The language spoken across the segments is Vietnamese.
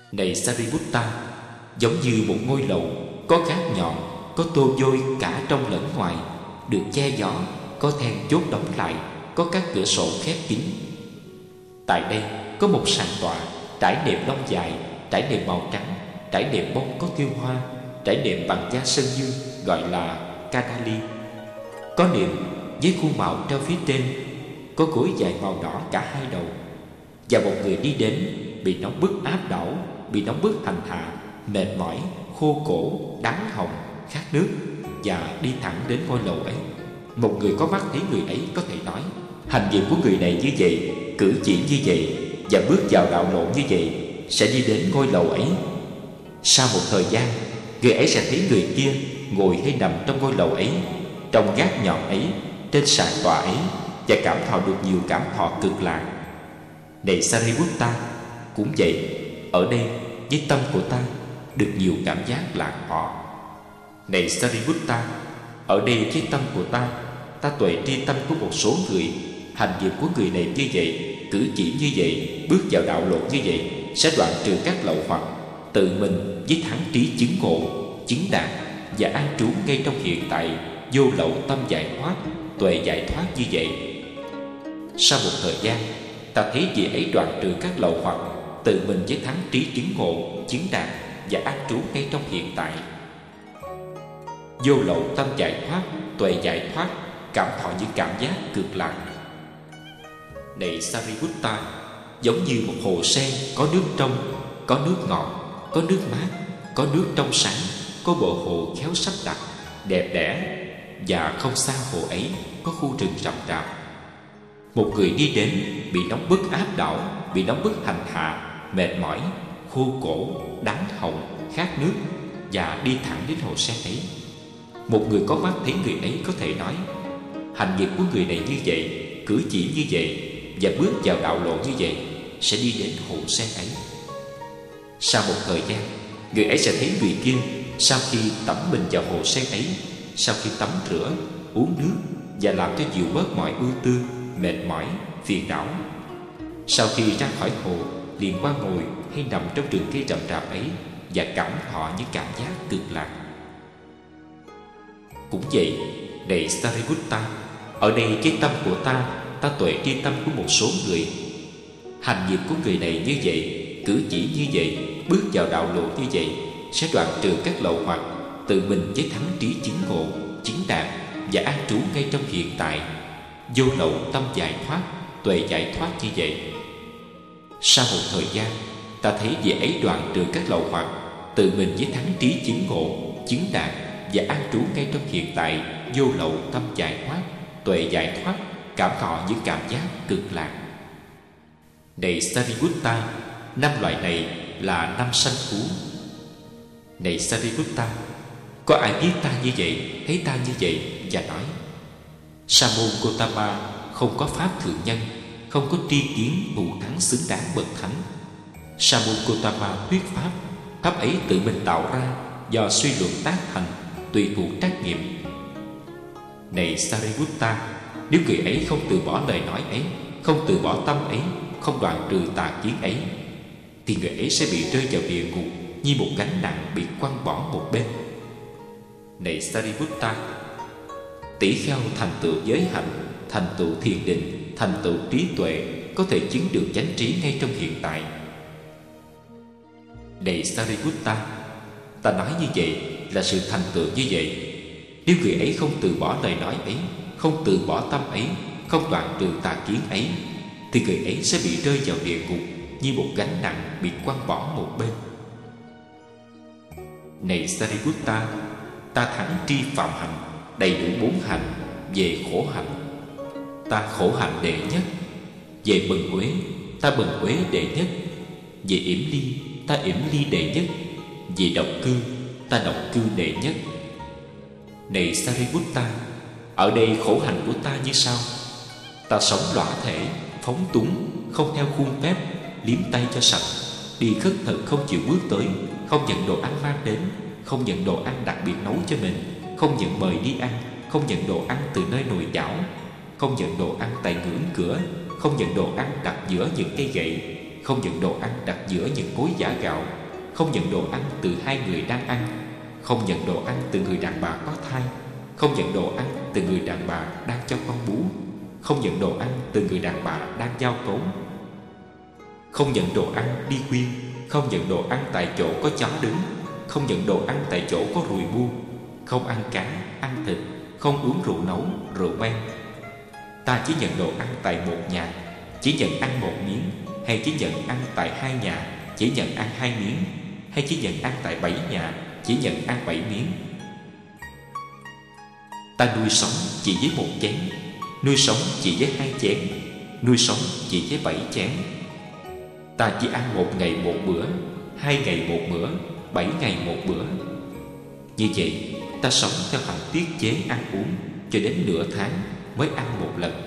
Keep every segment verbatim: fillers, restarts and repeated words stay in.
Này Sariputta, giống như một ngôi lầu, có gác nhọn, có tô vôi cả trong lẫn ngoài, được che gió, có then chốt đóng lại, có các cửa sổ khép kín. Tại đây có một sàn tọa trải nệm lông dài, trải nệm màu trắng, trải nệm bông có thêu hoa, trải nệm bằng da sơn dương, gọi là Kadali. Có nệm với khuôn mạo treo phía trên, có gối dài màu đỏ cả hai đầu. Và một người đi đến, bị nóng bức áp đảo, bị nóng bức hành hạ, mệt mỏi, khô cổ, đắng họng, khát nước, và đi thẳng đến ngôi lầu ấy. Một người có mắt thấy người ấy có thể nói: hành nghiệp của người này như vậy, cử chỉ như vậy, và bước vào đạo lộ như vậy, sẽ đi đến ngôi lầu ấy. Sau một thời gian, người ấy sẽ thấy người kia ngồi hay nằm trong ngôi lầu ấy, trong gác nhọn ấy, trên sàn tọa ấy, và cảm thọ được nhiều cảm thọ cực lạc. Này Sariputta, cũng vậy, ở đây với tâm của ta được nhiều cảm giác lạc thọ. Này Sariputta, ở đây với tâm của ta, ta tuệ tri tâm của một số người. Hành nghiệp của người này như vậy, cử chỉ như vậy, bước vào đạo lộ như vậy, sẽ đoạn trừ các lậu hoặc, tự mình với thắng trí chứng ngộ, chứng đạt, và an trú ngay trong hiện tại, vô lậu tâm giải thoát, tuệ giải thoát như vậy. Sau một thời gian, ta thấy vị ấy đoạn trừ các lậu hoặc, tự mình với thắng trí chứng ngộ, chứng đạt, và an trú ngay trong hiện tại. Vô lậu tâm giải thoát, tuệ giải thoát, cảm thọ những cảm giác cực lạc. Này Sariputta, giống như một hồ sen có nước trong, có nước ngọt, có nước mát, có nước trong sáng, có bờ hồ khéo sắp đặt, đẹp đẽ, và không xa hồ ấy có khu rừng rậm rạp. Một người đi đến, bị nóng bức áp đảo, bị nóng bức hành hạ, mệt mỏi, khô cổ, đắng họng, khát nước, và đi thẳng đến hồ sen ấy. Một người có mắt thấy người ấy có thể nói: hành nghiệp của người này như vậy, cử chỉ như vậy, và bước vào đạo lộ như vậy, sẽ đi đến hồ sen ấy. Sau một thời gian, người ấy sẽ thấy người kia sau khi tắm mình vào hồ sen ấy, sau khi tắm rửa, uống nước, và làm cho dịu bớt mọi ưu tư, mệt mỏi, phiền não. Sau khi ra khỏi hồ, liền qua ngồi hay nằm trong rừng cây rậm rạp ấy, và cảm thọ những cảm giác cực lạc. Cũng vậy, này Sariputta, ở đây cái tâm của ta, ta tuệ tri tâm của một số người. Hành nghiệp của người này như vậy, cử chỉ như vậy, bước vào đạo lộ như vậy, sẽ đoạn trừ các lậu hoặc, tự mình với thắng trí chứng ngộ, chứng đạt, và an trú ngay trong hiện tại, vô lậu tâm giải thoát, tuệ giải thoát như vậy. Sau một thời gian, ta thấy vị ấy đoạn trừ các lậu hoặc, tự mình với thắng trí chứng ngộ, chứng đạt, và an trú ngay trong hiện tại, vô lậu tâm giải thoát, tuệ giải thoát, cảm thọ những cảm giác cực lạc. Này Sariputta, năm loại này là năm sanh phú. Này Sariputta, có ai biết ta như vậy, thấy ta như vậy, và nói: Sa môn Gotama không có pháp thượng nhân, không có tri kiến thù thắng xứng đáng bậc thánh. Sa môn Gotama thuyết pháp, pháp ấy tự mình tạo ra, do suy luận tác thành, tùy thuộc trách nhiệm. Này Sariputta, nếu người ấy không từ bỏ lời nói ấy, không từ bỏ tâm ấy, không đoạn trừ tà kiến ấy, thì người ấy sẽ bị rơi vào địa ngục như một gánh nặng bị quăng bỏ một bên. Này Sariputta, tỷ kheo thành tựu giới hạnh, thành tựu thiền định, thành tựu trí tuệ, có thể chứng được chánh trí ngay trong hiện tại. Này Sariputta, ta nói như vậy là sự thành tựu như vậy. Nếu người ấy không từ bỏ lời nói ấy, không từ bỏ tâm ấy, không đoạn trừ tà kiến ấy, thì người ấy sẽ bị rơi vào địa ngục như một gánh nặng bị quăng bỏ một bên. Này Sariputta, ta thắng tri phạm hạnh, đầy đủ bốn hạnh, về khổ hạnh ta khổ hạnh đệ nhất, về bần uế ta bần uế đệ nhất, về yểm ly ta yểm ly đệ nhất, về độc cư ta độc cư đệ nhất. Này Sariputta, ở đây khổ hạnh của ta như sau: ta sống lõa thể, phóng túng, không theo khuôn phép, liếm tay cho sạch, đi khất thực không chịu bước tới, không nhận đồ ăn mang đến, không nhận đồ ăn đặc biệt nấu cho mình, không nhận mời đi ăn, không nhận đồ ăn từ nơi nồi chảo, không nhận đồ ăn tại ngưỡng cửa, không nhận đồ ăn đặt giữa những cây gậy, không nhận đồ ăn đặt giữa những cối giã gạo, không nhận đồ ăn từ hai người đang ăn, không nhận đồ ăn từ người đàn bà có thai, không nhận đồ ăn từ người đàn bà đang cho con bú, không nhận đồ ăn từ người đàn bà đang giao cấu, không nhận đồ ăn đi khuyên, không nhận đồ ăn tại chỗ có chó đứng, không nhận đồ ăn tại chỗ có ruồi bu, không ăn cá, ăn thịt, không uống rượu nấu, rượu men. Ta chỉ nhận đồ ăn tại một nhà, chỉ nhận ăn một miếng, hay chỉ nhận ăn tại hai nhà, chỉ nhận ăn hai miếng, hay chỉ nhận ăn tại bảy nhà, chỉ nhận ăn bảy miếng. Ta nuôi sống chỉ với một chén, nuôi sống chỉ với hai chén, nuôi sống chỉ với bảy chén. Ta chỉ ăn một ngày một bữa, hai ngày một bữa, bảy ngày một bữa. Như vậy, ta sống theo hành tiết chế ăn uống cho đến nửa tháng mới ăn một lần.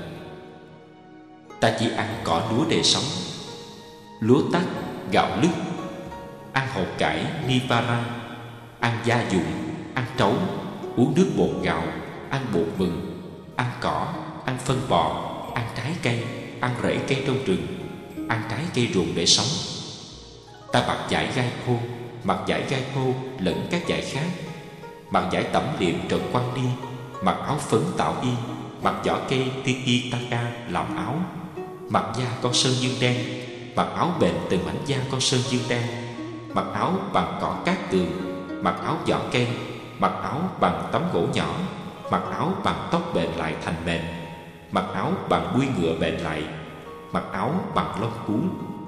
Ta chỉ ăn cỏ lúa để sống, lúa tắc, gạo lứt, ăn hột cải, nipara, ăn gia dụng, ăn trấu, uống nước bột gạo, ăn bột mừng, ăn cỏ, ăn phân bò, ăn trái cây, ăn rễ cây trong rừng, ăn trái cây ruộng để sống. Ta mặc vải gai khô, mặc vải gai khô lẫn các vải khác, mặc vải tẩm liệm trần quăng đi, mặc áo phấn tạo y, mặc vỏ cây tiki-taka làm áo, mặc da con sơn dương đen, mặc áo bền từ mảnh da con sơn dương đen, mặc áo bằng cỏ cát tường, mặc áo vỏ cây, mặc áo bằng tấm gỗ nhỏ, mặc áo bằng tóc bện lại thành mền, mặc áo bằng đuôi ngựa bện lại, mặc áo bằng lông cú.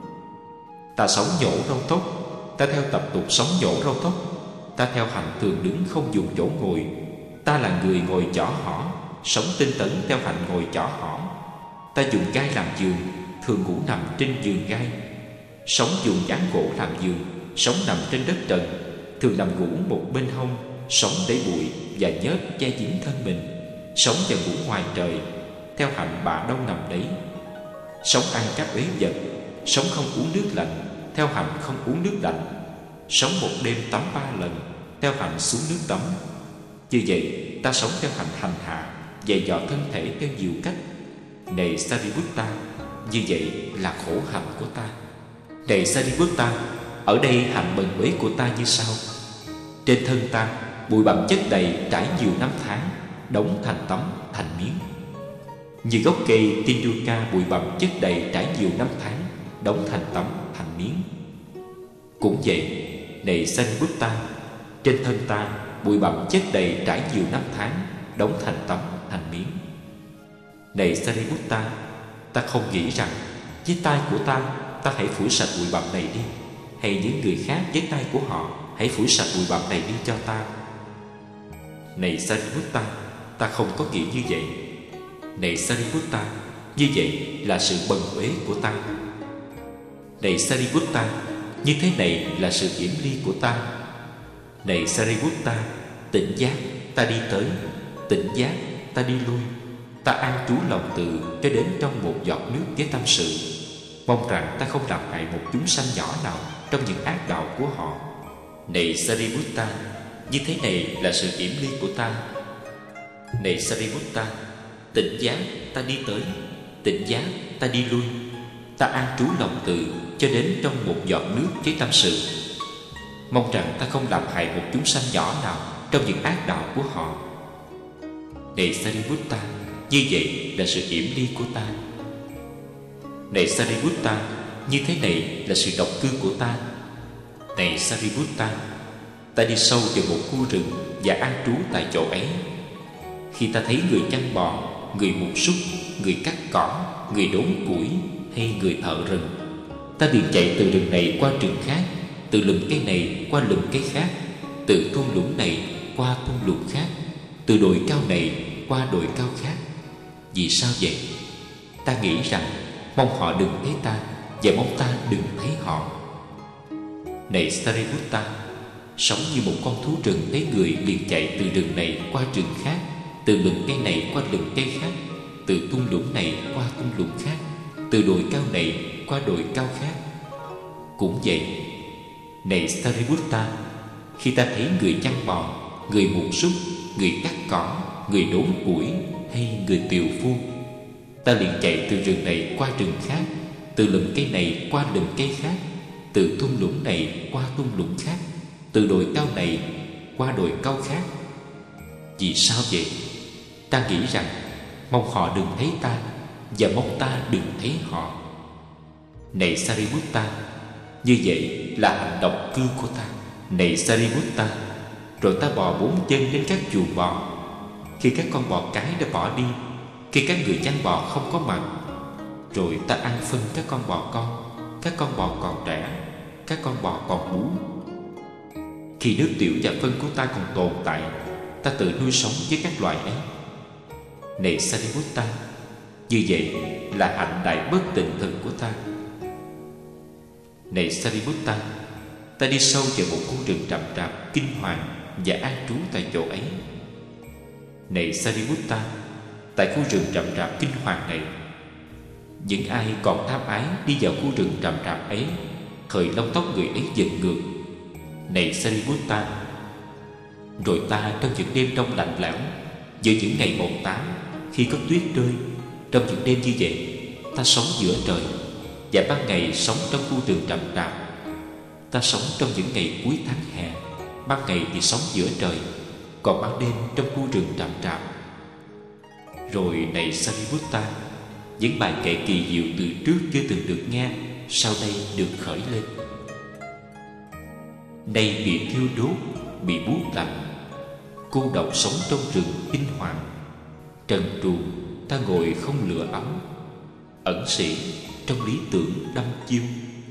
Ta sống nhổ râu tóc, ta theo tập tục sống nhổ râu tóc. Ta theo hạnh thường đứng không dùng chỗ ngồi. Ta là người ngồi chỏ hỏ, sống tinh tấn theo hạnh ngồi chỏ hỏ. Ta dùng gai làm giường, thường ngủ nằm trên giường gai. Sống dùng ván gỗ làm giường, sống nằm trên đất trần, thường nằm ngủ một bên hông, sống để bụi và nhớt che dính thân mình. Sống và ngủ ngoài trời, theo hạnh bà đâu nằm đấy. Sống ăn các uế vật, sống không uống nước lạnh, theo hạnh không uống nước lạnh. Sống một đêm tắm ba lần, theo hạnh xuống nước tắm. Như vậy, ta sống theo hạnh hành hạ, dày dò thân thể theo nhiều cách. Này Sariputta, như vậy là khổ hạnh của ta. Này Sariputta, ở đây hạnh bần uế của ta như sau. Trên thân ta, bụi bặm chất đầy trải nhiều năm tháng, đóng thành tấm, thành miếng. Như gốc cây Tinduka bụi bặm chất đầy trải nhiều năm tháng, đóng thành tấm, thành miếng. Cũng vậy, này Sariputta, trên thân ta, bụi bặm chất đầy trải nhiều năm tháng, đóng thành tấm, thành miếng. Này Sariputta, ta không nghĩ rằng với tay của ta, ta hãy phủi sạch bụi bặm này đi, hay những người khác với tay của họ hãy phủi sạch bụi bặm này đi cho ta. Này Sariputta, ta không có nghĩ như vậy. Này Sariputta, như vậy là sự bần uế của ta. Này Sariputta, như thế này là sự yểm ly của ta. Này Sariputta, tỉnh giác ta đi tới, tỉnh giác ta đi lui. Ta an trú lòng từ cho đến trong một giọt nước với tâm sự, mong rằng ta không làm hại một chúng sanh nhỏ nào trong những ác đạo của họ. Này Sariputta, như thế này là sự yểm ly của ta. Này Sariputta, tỉnh giác ta đi tới, tỉnh giác ta đi lui. Ta an trú lòng từ cho đến trong một giọt nước với tâm sự, mong rằng ta không làm hại một chúng sanh nhỏ nào trong những ác đạo của họ. Này Sariputta, như vậy là sự yểm ly của ta. Này Sariputta, như thế này là sự độc cư của ta. Này Sariputta, ta đi sâu vào một khu rừng và an trú tại chỗ ấy. Khi ta thấy người chăn bò, người mục súc, người cắt cỏ, người đốn củi hay người thợ rừng, ta liền chạy từ rừng này qua rừng khác, từ lùm cây này qua lùm cây khác, từ thung lũng này qua thung lũng khác, từ đồi cao này qua đồi cao khác. Vì sao vậy? Ta nghĩ rằng mong họ đừng thấy ta và mong ta đừng thấy họ. Này Sariputta, sống như một con thú rừng thấy người liền chạy từ rừng này qua rừng khác, từ lùm cây này qua lùm cây khác, từ thung lũng này qua thung lũng khác, từ đồi cao này qua đồi cao khác. Cũng vậy, này Sariputta, khi ta thấy người chăn bò, người mục súc, người cắt cỏ, người đốn củi hay người tiều phu, ta liền chạy từ rừng này qua rừng khác, từ lùm cây này qua lùm cây khác, từ thung lũng này qua thung lũng khác, từ đồi cao này qua đồi cao khác. Vì sao vậy? Ta nghĩ rằng mong họ đừng thấy ta, và mong ta đừng thấy họ. Này Sariputta, như vậy là hành động cư của ta. Này Sariputta, rồi ta bò bốn chân đến các chuồng bò. Khi các con bò cái đã bỏ đi, khi các người chăn bò không có mặt, rồi ta ăn phân các con bò con, các con bò còn trẻ, các con bò còn bú. Khi nước tiểu và phân của ta còn tồn tại, ta tự nuôi sống với các loài ấy. Này Sariputta, như vậy là hạnh đại bất tịnh thực của ta. Này Sariputta, ta đi sâu vào một khu rừng rậm rạp kinh hoàng và an trú tại chỗ ấy. Này Sariputta, tại khu rừng rậm rạp kinh hoàng này, những ai còn tham ái đi vào khu rừng rậm rạp ấy, thời lông tóc người ấy dựng ngược. Này Sariputta, rồi ta trong những đêm đông lạnh lẽo, giữa những ngày mồng tám, khi có tuyết rơi, trong những đêm như vậy, ta sống giữa trời, và ban ngày sống trong khu rừng rậm rạp. Ta sống trong những ngày cuối tháng hè, ban ngày thì sống giữa trời, còn ban đêm trong khu rừng rậm rạp. Rồi này Sariputta, những bài kệ kỳ diệu từ trước chưa từng được nghe, sau đây được khởi lên. Nay bị thiêu đốt, bị buốt lạnh, cô độc sống trong rừng kinh hoàng. Trần truồng ta ngồi không lửa ấm, ẩn sĩ trong lý tưởng đăm chiêu.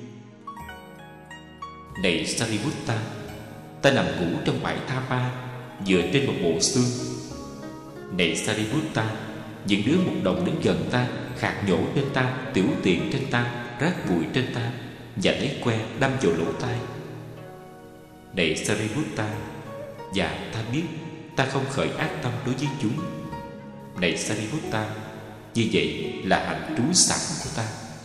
Này Sariputta, ta nằm ngủ trong bãi tha ma, dựa trên một bộ xương. Này Sariputta, những đứa mục đồng đến gần ta, khạc nhổ trên ta, tiểu tiện trên ta, rác bụi trên ta, và lấy que đâm vào lỗ tai. Này Sariputta, và ta biết ta không khởi ác tâm đối với chúng. Này Sariputta, như vậy là hạnh trú sẵn của ta.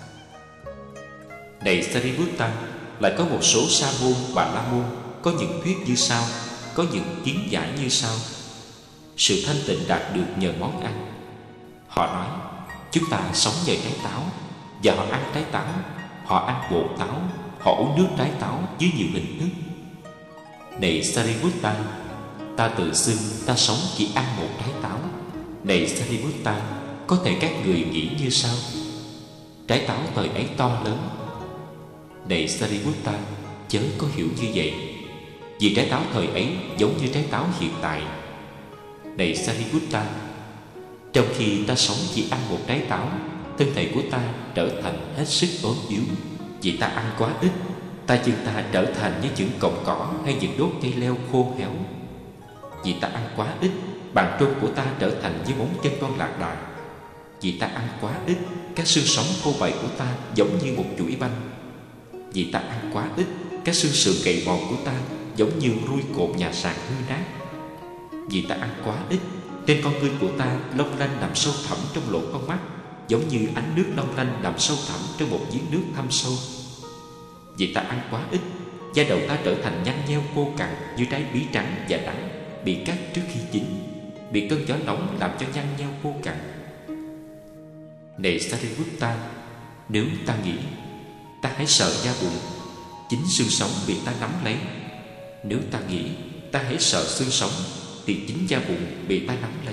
Này Sariputta, lại có một số sa môn và la môn có những thuyết như sau, có những kiến giải như sau. Sự thanh tịnh đạt được nhờ món ăn. Họ nói chúng ta sống nhờ trái táo, và họ ăn trái táo, họ ăn bột táo, họ uống nước trái táo dưới nhiều hình thức. Này Sariputta, ta tự xưng ta sống chỉ ăn một trái táo. Này Sariputta, có thể các người nghĩ như sau: trái táo thời ấy to lớn. Này Sariputta, chớ có hiểu như vậy, vì trái táo thời ấy giống như trái táo hiện tại. Này Sariputta, trong khi ta sống chỉ ăn một trái táo, thân thể của ta trở thành hết sức ốm yếu. Vì ta ăn quá ít, tay chân ta trở thành như những cọng cỏ hay những đốt cây leo khô héo. Vì ta ăn quá ít, bàn chân của ta trở thành như móng chân con lạc đà. Vì ta ăn quá ít, các xương sống khô bậy của ta giống như một chuỗi banh. Vì ta ăn quá ít, các xương sườn gầy mòn của ta giống như rui cột nhà sàn hư nát. Vì ta ăn quá ít, trên con ngươi của ta long lanh nằm sâu thẳm trong lỗ con mắt, giống như ánh nước long lanh nằm sâu thẳm trong một giếng nước thâm sâu. Vì ta ăn quá ít, da đầu ta trở thành nhăn nheo khô cằn như trái bí trắng và đắng, bị cắt trước khi chín, bị cơn gió nóng làm cho nhăn nheo khô cằn. Này Sariputta, nếu ta nghĩ, ta hãy sờ da bụng, chính xương sống bị ta nắm lấy. Nếu ta nghĩ, ta hãy sờ xương sống, thì chính da bụng bị ta nắm lấy.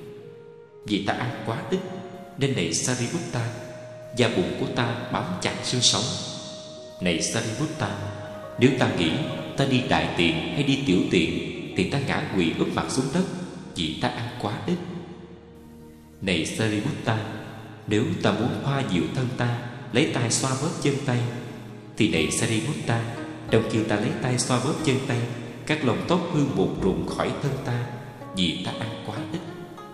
Vì ta ăn quá ít, nên này Sariputta, da bụng của ta bám chặt xương sống. Này Sariputta, nếu ta nghĩ ta đi đại tiện hay đi tiểu tiện, thì ta ngã quỵ úp mặt xuống đất, vì ta ăn quá ít. Này Sariputta, nếu ta muốn hoa dịu thân ta, lấy tay xoa bóp chân tay, thì này Sariputta, trong khi ta lấy tay xoa bóp chân tay, các lông tóc hư một rụng khỏi thân ta, vì ta ăn quá ít.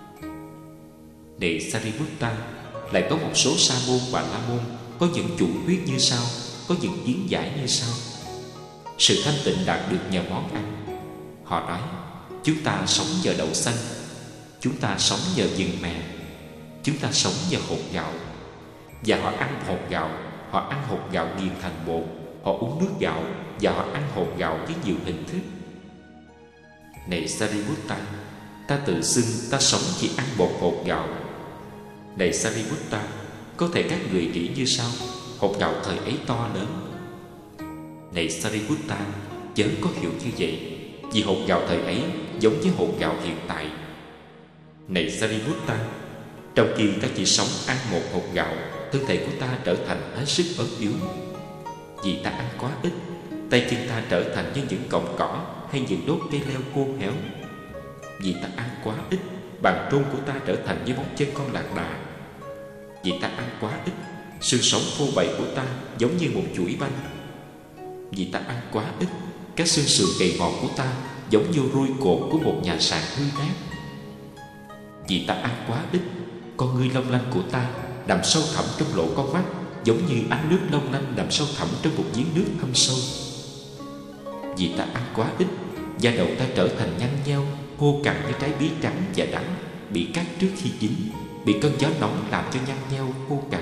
Này Sariputta, lại có một số sa môn và la môn có những chủ thuyết như sau, có những kiến giải như sau. Sự thanh tịnh đạt được nhờ món ăn. Họ nói chúng ta sống nhờ đậu xanh, chúng ta sống nhờ vừng mè, chúng ta sống nhờ hột gạo. Và họ ăn hột gạo, họ ăn hột gạo nghiền thành bột, họ uống nước gạo, và họ ăn hột gạo với nhiều hình thức. Này Sariputta, ta tự xưng ta sống chỉ ăn bột hột gạo. Này Sariputta, có thể các người nghĩ như sau: hột gạo thời ấy to lớn. Này Sariputta, chớ có hiểu như vậy, vì hột gạo thời ấy giống với hột gạo hiện tại. Này Sariputta, trong khi ta chỉ sống ăn một hột gạo, thân thể của ta trở thành hết sức ốm yếu. Vì ta ăn quá ít, tay chân ta trở thành như những cọng cỏ hay những đốt cây leo khô héo. Vì ta ăn quá ít, bàn trôn của ta trở thành như bóng chân con lạc đà. Vì ta ăn quá ít, xương sống phô bày của ta giống như một chuỗi banh. Vì ta ăn quá ít, các xương sườn gầy mòn của ta giống như rui cột của một nhà sàn hư nát. Vì ta ăn quá ít, con ngươi long lanh của ta nằm sâu thẳm trong lỗ con mắt, giống như ánh nước long lanh nằm sâu thẳm trong một giếng nước thâm sâu. Vì ta ăn quá ít, da đầu ta trở thành nhăn nheo, khô cằn như trái bí trắng và đắng, bị cắt trước khi chín, bị cơn gió nóng làm cho nhăn nheo khô cằn.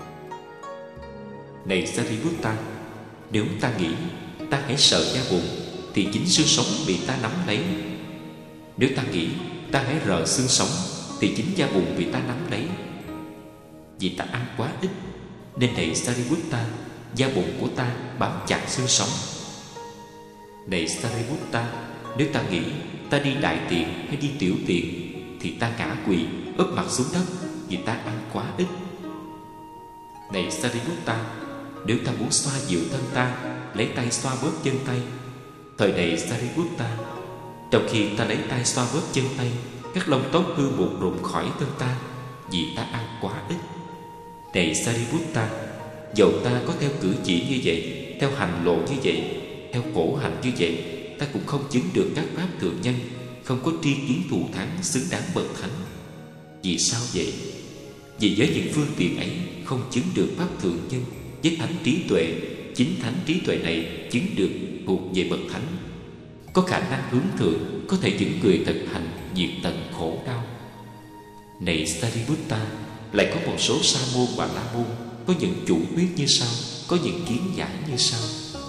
Này Sariputta, nếu ta nghĩ ta hãy sờ da bụng, thì chính xương sống bị ta nắm lấy. Nếu ta nghĩ ta hãy rờ xương sống, thì chính da bụng bị ta nắm lấy. Vì ta ăn quá ít, nên này Sariputta, da bụng của ta bám chặt xương sống. Này Sariputta, nếu ta nghĩ ta đi đại tiện hay đi tiểu tiện, thì ta ngã quỵ úp mặt xuống đất, vì ta ăn quá ít. Này Sariputta, nếu ta muốn xoa dịu thân ta, lấy tay xoa bóp chân tay. Thời này Sariputta, trong khi ta lấy tay xoa bóp chân tay, các lông tóc hư mụn rụng khỏi thân ta, vì ta ăn quá ít. Này Sariputta, dầu ta có theo cử chỉ như vậy, theo hành lộ như vậy, theo khổ hạnh như vậy, ta cũng không chứng được các pháp thượng nhân, không có tri kiến thù thắng xứng đáng bậc thánh. Vì sao vậy? Vì với những phương tiện ấy không chứng được pháp thượng nhân, với thánh trí tuệ, chính thánh trí tuệ này chứng được thuộc về bậc thánh, có khả năng hướng thượng, có thể dẫn người thực hành diệt tận khổ đau. Này Sariputta, lại có một số sa môn và la môn có những chủ thuyết như sau, có những kiến giải như sau.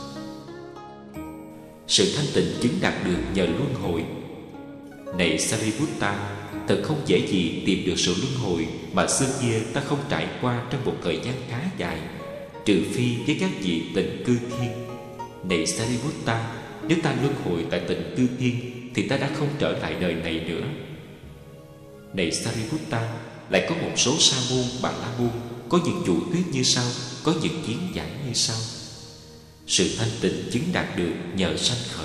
Sự thanh tịnh chứng đạt được nhờ luân hồi. Này Sariputta, thật không dễ gì tìm được sự luân hồi mà xưa kia ta không trải qua trong một thời gian khá dài, trừ phi với các vị tịnh cư thiên. Này Sariputta, nếu ta luân hồi tại tịnh cư thiên, thì ta đã không trở lại đời này nữa. Này Sariputta, lại có một số sa môn bà la môn có những chủ thuyết như sau, có những kiến giải như sau. Sự thanh tịnh chứng đạt được nhờ sanh khởi.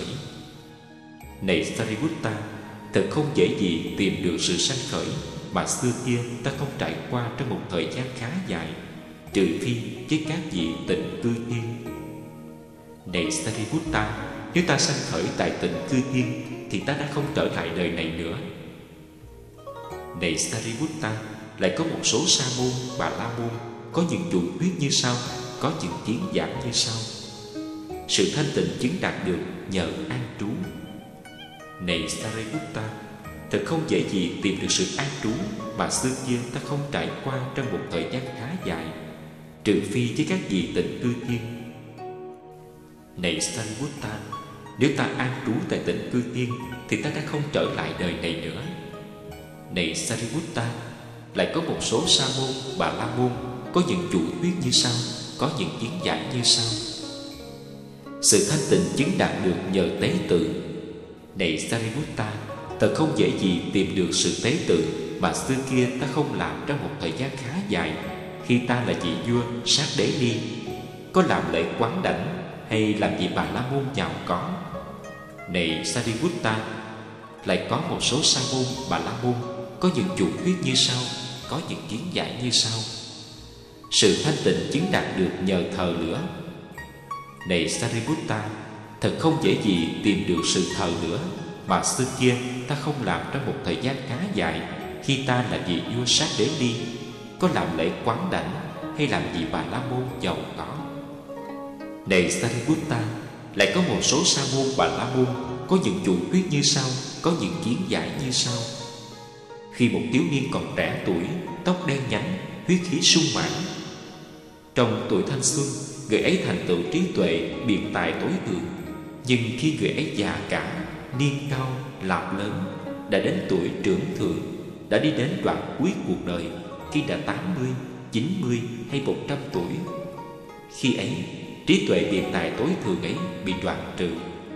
Này Sariputta, thật không dễ gì tìm được sự sanh khởi mà xưa kia ta không trải qua trong một thời gian khá dài, trừ phi với các vị tịnh cư thiên. Này Sariputta, nếu ta sanh khởi tại tịnh cư thiên, thì ta đã không trở lại đời này nữa. Này Sariputta, lại có một số sa môn bà la môn có những chủ thuyết như sau, có những kiến giải như sau. Sự thanh tịnh chứng đạt được nhờ an trú. Này Sariputta, thật không dễ gì tìm được sự an trú mà xưa kia ta không trải qua trong một thời gian khá dài, trừ phi với các vị tịnh cư thiên. Này Sariputta, nếu ta an trú tại tịnh cư thiên, thì ta đã không trở lại đời này nữa. Này Sariputta, lại có một số sa môn bà la môn có những chủ thuyết như sau, có những kiến giải như sau. Sự thanh tịnh chứng đạt được nhờ tế tự. Này Sariputta, thật không dễ gì tìm được sự tế tự mà xưa kia ta không làm trong một thời gian khá dài, khi ta là vị vua sát đế đi, có làm lễ quán đảnh hay làm gì bà la môn giàu có. Này Sariputta, lại có một số sa môn bà la môn có những chủ thuyết như sau, có những kiến giải như sau. Sự thanh tịnh chứng đạt được nhờ thờ lửa. Này Sariputta, thật không dễ gì tìm được sự thờ lửa mà xưa kia ta không làm trong một thời gian khá dài, khi ta là vị vua sát đế đi, có làm lễ quán đảnh hay làm gì bà la môn giàu có. Này Sariputta, lại có một số sa môn bà la môn có những chủ thuyết như sau, có những kiến giải như sau. Khi một thiếu niên còn trẻ tuổi, tóc đen nhánh, huyết khí sung mãn, trong tuổi thanh xuân, người ấy thành tựu trí tuệ, biện tài tối thượng. Nhưng khi người ấy già cả, niên cao, làm lớn, đã đến tuổi trưởng thượng, đã đi đến đoạn cuối cuộc đời, khi đã tám mươi, chín mươi hay một trăm tuổi, Khi ấy, trí tuệ biện tài tối thượng ấy bị đoạn trừ.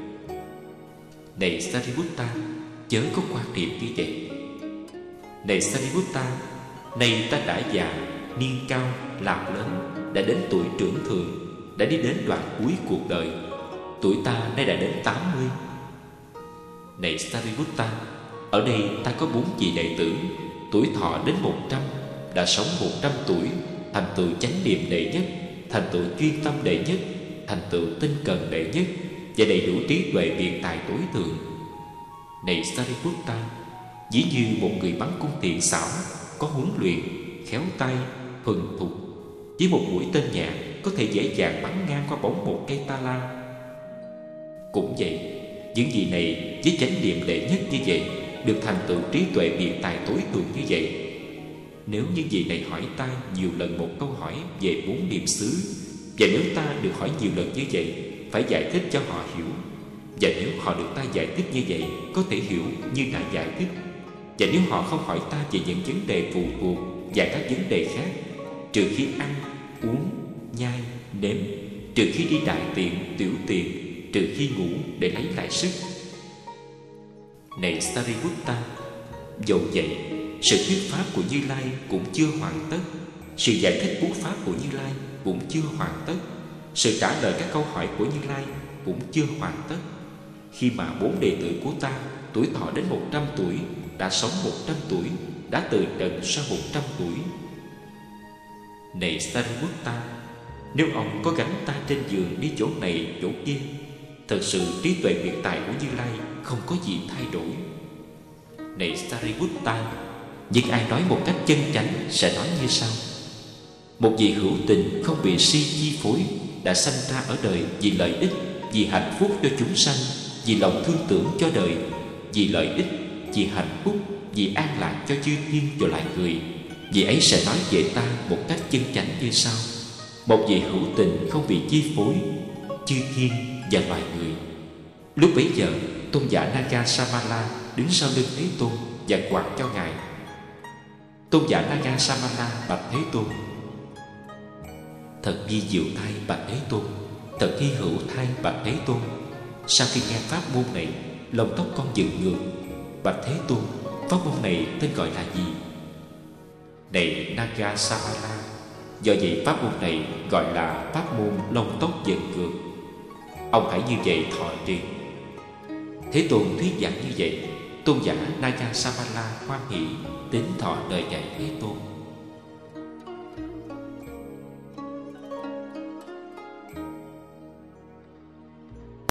Này Sariputta, chớ có quan niệm như vậy. Này Sariputta, nay ta đã già, niên cao, lạc lớn, đã đến tuổi trưởng thường, đã đi đến đoạn cuối cuộc đời. Tuổi ta nay đã đến tám mươi. Này Sariputta, ở đây ta có bốn vị đệ tử, tuổi thọ đến một trăm, đã sống một trăm tuổi, thành tựu chánh niệm đệ nhất, thành tựu chuyên tâm đệ nhất, thành tựu tinh cần đệ nhất, và đầy đủ trí tuệ biện tài tối thượng. Này Sariputta, ví như một người bắn cung thiện xảo, có huấn luyện, khéo tay, thuần thục, với một mũi tên nhẹ có thể dễ dàng bắn ngang qua bóng một cây ta la. Cũng vậy, những gì này với chánh niệm đệ nhất như vậy, được thành tựu trí tuệ biện tài tối thượng như vậy. Nếu những gì này hỏi ta nhiều lần một câu hỏi về bốn niệm xứ, và nếu ta được hỏi nhiều lần như vậy, phải giải thích cho họ hiểu, và nếu họ được ta giải thích như vậy, có thể hiểu như đã giải thích, và nếu họ không hỏi ta về những vấn đề phụ thuộc và các vấn đề khác, trừ khi ăn, uống, nhai, nếm, trừ khi đi đại tiện, tiểu tiện, trừ khi ngủ để lấy lại sức. Này Sariputta, dẫu vậy, sự thuyết pháp của Như Lai cũng chưa hoàn tất, sự giải thích bút pháp của Như Lai cũng chưa hoàn tất, sự trả lời các câu hỏi của Như Lai cũng chưa hoàn tất. Khi mà bốn đệ tử của ta tuổi thọ đến một trăm tuổi, đã sống một trăm tuổi, đã từ trần sau một trăm tuổi. Này Sariputta, nếu ông có gánh ta trên giường đi chỗ này chỗ kia, thật sự trí tuệ biện tài của Như Lai không có gì thay đổi. Này Sariputta, nhưng ai nói một cách chân chánh sẽ nói như sau: một vị hữu tình không bị si chi phối, đã sanh ra ở đời vì lợi ích, vì hạnh phúc cho chúng sanh, vì lòng thương tưởng cho đời, vì lợi ích, vì hạnh phúc, vì an lạc cho chư thiên và loài người. Vì ấy sẽ nói về ta một cách chân chánh như sau: một vị hữu tình không bị chi phối, chư thiên và loài người. Lúc bấy giờ, tôn giả Nagasamala đứng sau lưng Thế Tôn và quạt cho ngài. Tôn giả Nagasamala bạch Thế Tôn: thật vi diệu thay bạch Thế Tôn, thật hy hữu thay bạch Thế Tôn. Sau khi nghe pháp môn này, lông tóc con dựng ngược. Bạch Thế Tôn, pháp môn này tên gọi là gì? Này Nagasamala, do vậy pháp môn này gọi là pháp môn lông tóc dựng ngược. Ông hãy như vậy thọ trì. Thế Tôn thuyết giảng như vậy, tôn giả Nagasamala hoan hỷ đến thọ lời dạy Thế Tôn.